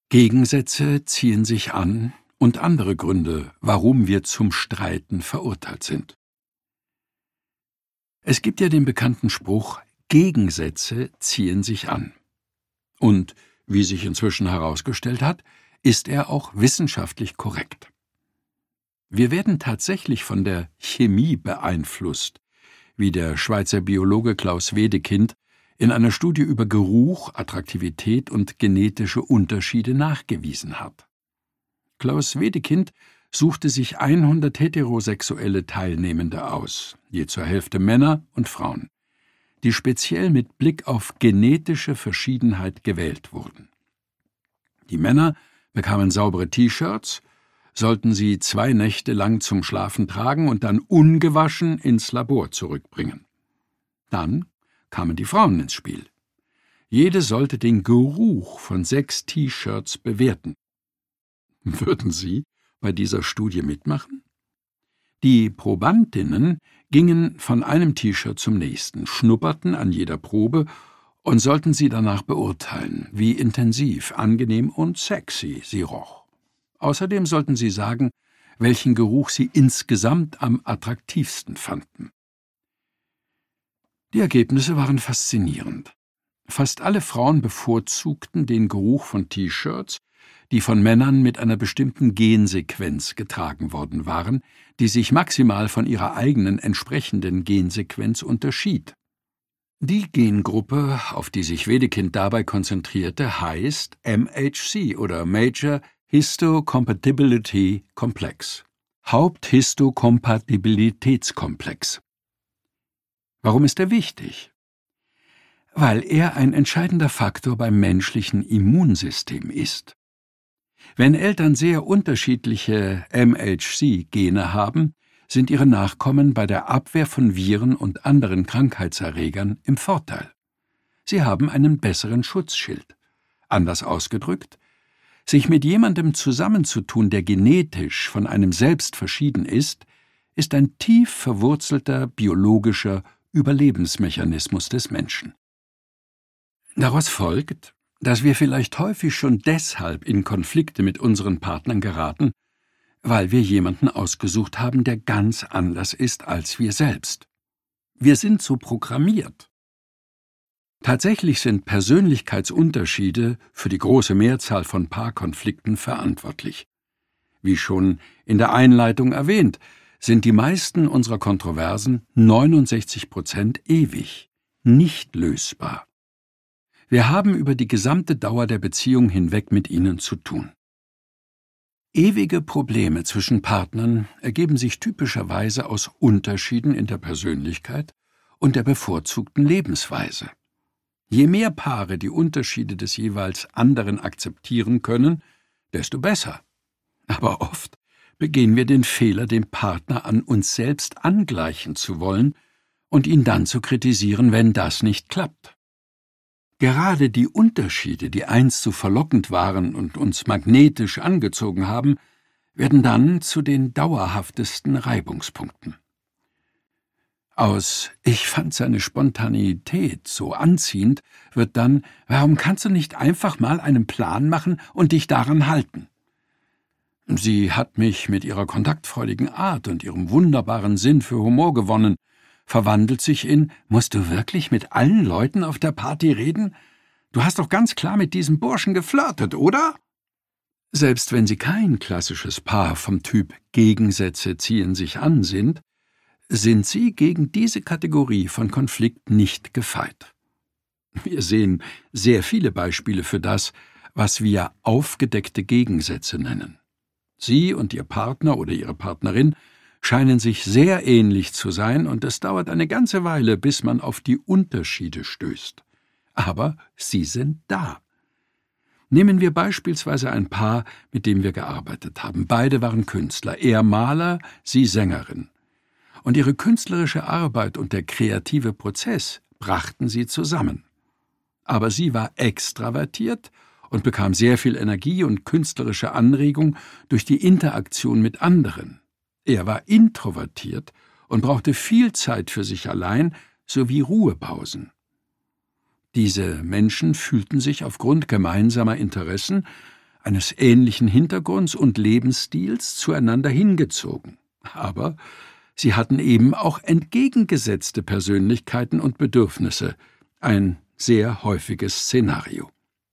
Gegensätze ziehen sich an und andere Gründe, warum wir zum Streiten verurteilt sind. Es gibt ja den bekannten Spruch, Gegensätze ziehen sich an. Und, wie sich inzwischen herausgestellt hat, ist er auch wissenschaftlich korrekt. Wir werden tatsächlich von der Chemie beeinflusst, wie der Schweizer Biologe Klaus Wedekind in einer Studie über Geruch, Attraktivität und genetische Unterschiede nachgewiesen hat. Klaus Wedekind suchte sich 100 heterosexuelle Teilnehmende aus, je zur Hälfte Männer und Frauen, die speziell mit Blick auf genetische Verschiedenheit gewählt wurden. Die Männer bekamen saubere T-Shirts, sollten sie 2 Nächte lang zum Schlafen tragen und dann ungewaschen ins Labor zurückbringen. Dann kamen die Frauen ins Spiel. Jede sollte den Geruch von 6 T-Shirts bewerten. Würden Sie bei dieser Studie mitmachen? Die Probandinnen gingen von einem T-Shirt zum nächsten, schnupperten an jeder Probe und sollten sie danach beurteilen, wie intensiv, angenehm und sexy sie roch. Außerdem sollten sie sagen, welchen Geruch sie insgesamt am attraktivsten fanden. Die Ergebnisse waren faszinierend. Fast alle Frauen bevorzugten den Geruch von T-Shirts, die von Männern mit einer bestimmten Gensequenz getragen worden waren, die sich maximal von ihrer eigenen entsprechenden Gensequenz unterschied. Die Gengruppe, auf die sich Wedekind dabei konzentrierte, heißt MHC oder Major Histocompatibility Complex, Haupthistokompatibilitätskomplex. Warum ist er wichtig? Weil er ein entscheidender Faktor beim menschlichen Immunsystem ist. Wenn Eltern sehr unterschiedliche MHC-Gene haben, sind ihre Nachkommen bei der Abwehr von Viren und anderen Krankheitserregern im Vorteil. Sie haben einen besseren Schutzschild. Anders ausgedrückt, sich mit jemandem zusammenzutun, der genetisch von einem selbst verschieden ist ein tief verwurzelter biologischer Überlebensmechanismus des Menschen. Daraus folgt, dass wir vielleicht häufig schon deshalb in Konflikte mit unseren Partnern geraten, weil wir jemanden ausgesucht haben, der ganz anders ist als wir selbst. Wir sind so programmiert. Tatsächlich sind Persönlichkeitsunterschiede für die große Mehrzahl von Paarkonflikten verantwortlich. Wie schon in der Einleitung erwähnt, sind die meisten unserer Kontroversen, 69%, ewig, nicht lösbar. Wir haben über die gesamte Dauer der Beziehung hinweg mit ihnen zu tun. Ewige Probleme zwischen Partnern ergeben sich typischerweise aus Unterschieden in der Persönlichkeit und der bevorzugten Lebensweise. Je mehr Paare die Unterschiede des jeweils anderen akzeptieren können, desto besser. Aber oft begehen wir den Fehler, den Partner an uns selbst angleichen zu wollen und ihn dann zu kritisieren, wenn das nicht klappt. Gerade die Unterschiede, die einst so verlockend waren und uns magnetisch angezogen haben, werden dann zu den dauerhaftesten Reibungspunkten. Aus »Ich fand seine Spontaneität so anziehend« wird dann »Warum kannst du nicht einfach mal einen Plan machen und dich daran halten?« Sie hat mich mit ihrer kontaktfreudigen Art und ihrem wunderbaren Sinn für Humor gewonnen, verwandelt sich in »Musst du wirklich mit allen Leuten auf der Party reden? Du hast doch ganz klar mit diesem Burschen geflirtet, oder?« Selbst wenn sie kein klassisches Paar vom Typ Gegensätze ziehen sich an sind sie gegen diese Kategorie von Konflikt nicht gefeit. Wir sehen sehr viele Beispiele für das, was wir aufgedeckte Gegensätze nennen. Sie und Ihr Partner oder Ihre Partnerin scheinen sich sehr ähnlich zu sein, und es dauert eine ganze Weile, bis man auf die Unterschiede stößt. Aber sie sind da. Nehmen wir beispielsweise ein Paar, mit dem wir gearbeitet haben. Beide waren Künstler, er Maler, sie Sängerin. Und ihre künstlerische Arbeit und der kreative Prozess brachten sie zusammen. Aber sie war extravertiert und bekam sehr viel Energie und künstlerische Anregung durch die Interaktion mit anderen. Er war introvertiert und brauchte viel Zeit für sich allein sowie Ruhepausen. Diese Menschen fühlten sich aufgrund gemeinsamer Interessen eines ähnlichen Hintergrunds und Lebensstils zueinander hingezogen. Aber sie hatten eben auch entgegengesetzte Persönlichkeiten und Bedürfnisse, ein sehr häufiges Szenario.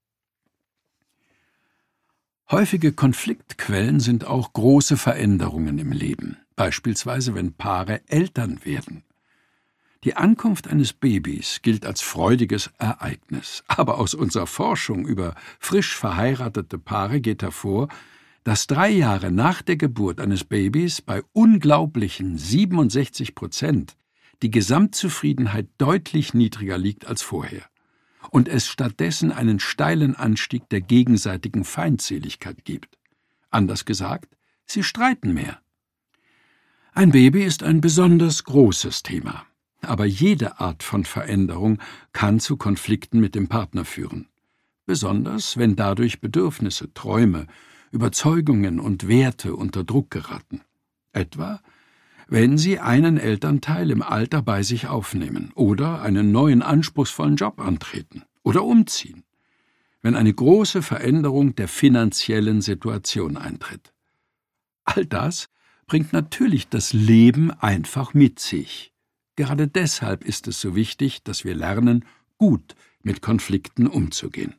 Häufige Konfliktquellen sind auch große Veränderungen im Leben, beispielsweise wenn Paare Eltern werden. Die Ankunft eines Babys gilt als freudiges Ereignis, aber aus unserer Forschung über frisch verheiratete Paare geht hervor, dass 3 Jahre nach der Geburt eines Babys bei unglaublichen 67% die Gesamtzufriedenheit deutlich niedriger liegt als vorher und es stattdessen einen steilen Anstieg der gegenseitigen Feindseligkeit gibt. Anders gesagt, sie streiten mehr. Ein Baby ist ein besonders großes Thema, aber jede Art von Veränderung kann zu Konflikten mit dem Partner führen, besonders wenn dadurch Bedürfnisse, Träume, Überzeugungen und Werte unter Druck geraten. Etwa, wenn sie einen Elternteil im Alter bei sich aufnehmen oder einen neuen anspruchsvollen Job antreten oder umziehen, wenn eine große Veränderung der finanziellen Situation eintritt. All das bringt natürlich das Leben einfach mit sich. Gerade deshalb ist es so wichtig, dass wir lernen, gut mit Konflikten umzugehen.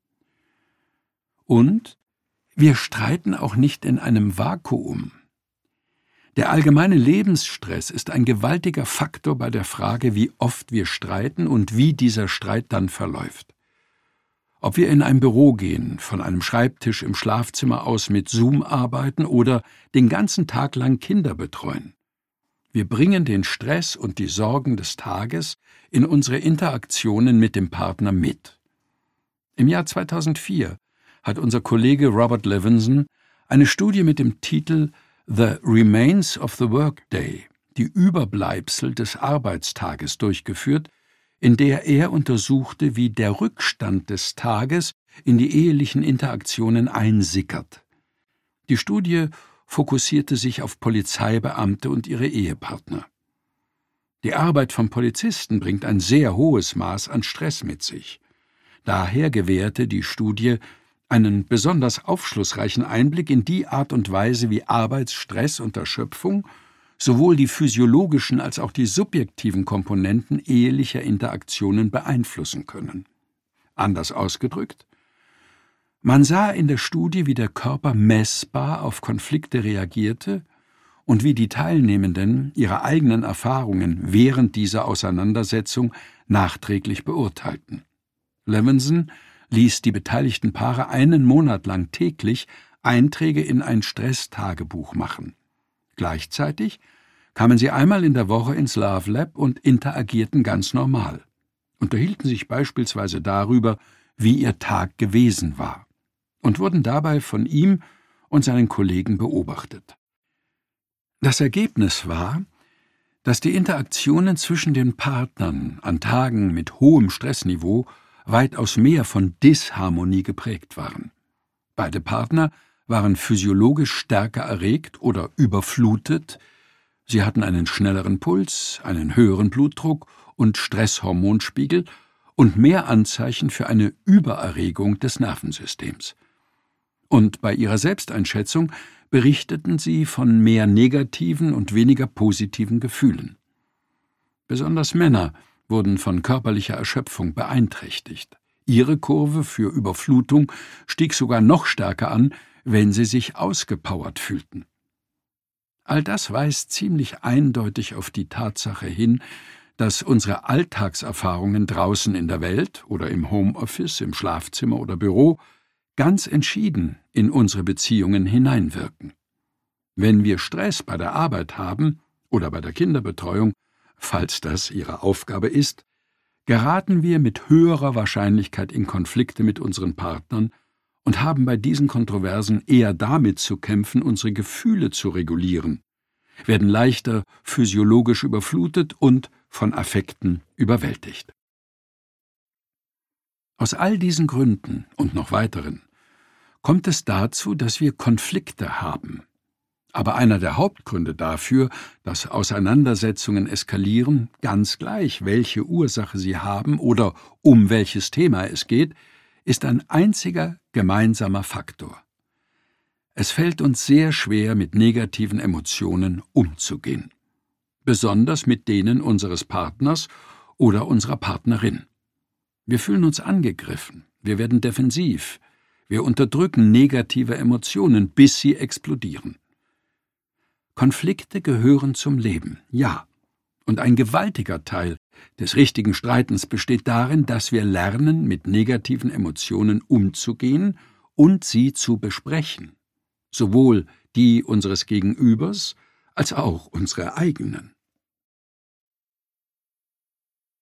Und wir streiten auch nicht in einem Vakuum. Der allgemeine Lebensstress ist ein gewaltiger Faktor bei der Frage, wie oft wir streiten und wie dieser Streit dann verläuft. Ob wir in ein Büro gehen, von einem Schreibtisch im Schlafzimmer aus mit Zoom arbeiten oder den ganzen Tag lang Kinder betreuen. Wir bringen den Stress und die Sorgen des Tages in unsere Interaktionen mit dem Partner mit. Im Jahr 2004 hat unser Kollege Robert Levinson eine Studie mit dem Titel The Remains of the Workday, die Überbleibsel des Arbeitstages, durchgeführt, in der er untersuchte, wie der Rückstand des Tages in die ehelichen Interaktionen einsickert. Die Studie fokussierte sich auf Polizeibeamte und ihre Ehepartner. Die Arbeit von Polizisten bringt ein sehr hohes Maß an Stress mit sich. Daher gewährte die Studie einen besonders aufschlussreichen Einblick in die Art und Weise, wie Arbeitsstress und Erschöpfung sowohl die physiologischen als auch die subjektiven Komponenten ehelicher Interaktionen beeinflussen können. Anders ausgedrückt: Man sah in der Studie, wie der Körper messbar auf Konflikte reagierte und wie die Teilnehmenden ihre eigenen Erfahrungen während dieser Auseinandersetzung nachträglich beurteilten. Levinson ließ die beteiligten Paare einen Monat lang täglich Einträge in ein Stresstagebuch machen. Gleichzeitig kamen sie einmal in der Woche ins Love Lab und interagierten ganz normal, unterhielten sich beispielsweise darüber, wie ihr Tag gewesen war, und wurden dabei von ihm und seinen Kollegen beobachtet. Das Ergebnis war, dass die Interaktionen zwischen den Partnern an Tagen mit hohem Stressniveau weitaus mehr von Disharmonie geprägt waren. Beide Partner waren physiologisch stärker erregt oder überflutet, sie hatten einen schnelleren Puls, einen höheren Blutdruck und Stresshormonspiegel und mehr Anzeichen für eine Übererregung des Nervensystems. Und bei ihrer Selbsteinschätzung berichteten sie von mehr negativen und weniger positiven Gefühlen. Besonders Männer wurden von körperlicher Erschöpfung beeinträchtigt. Ihre Kurve für Überflutung stieg sogar noch stärker an, wenn sie sich ausgepowert fühlten. All das weist ziemlich eindeutig auf die Tatsache hin, dass unsere Alltagserfahrungen draußen in der Welt oder im Homeoffice, im Schlafzimmer oder Büro ganz entschieden in unsere Beziehungen hineinwirken. Wenn wir Stress bei der Arbeit haben oder bei der Kinderbetreuung, falls das ihre Aufgabe ist, geraten wir mit höherer Wahrscheinlichkeit in Konflikte mit unseren Partnern und haben bei diesen Kontroversen eher damit zu kämpfen, unsere Gefühle zu regulieren, werden leichter physiologisch überflutet und von Affekten überwältigt. Aus all diesen Gründen und noch weiteren kommt es dazu, dass wir Konflikte haben. Aber einer der Hauptgründe dafür, dass Auseinandersetzungen eskalieren, ganz gleich, welche Ursache sie haben oder um welches Thema es geht, ist ein einziger gemeinsamer Faktor: Es fällt uns sehr schwer, mit negativen Emotionen umzugehen, besonders mit denen unseres Partners oder unserer Partnerin. Wir fühlen uns angegriffen, wir werden defensiv, wir unterdrücken negative Emotionen, bis sie explodieren. Konflikte gehören zum Leben, ja. Und ein gewaltiger Teil des richtigen Streitens besteht darin, dass wir lernen, mit negativen Emotionen umzugehen und sie zu besprechen, sowohl die unseres Gegenübers als auch unsere eigenen.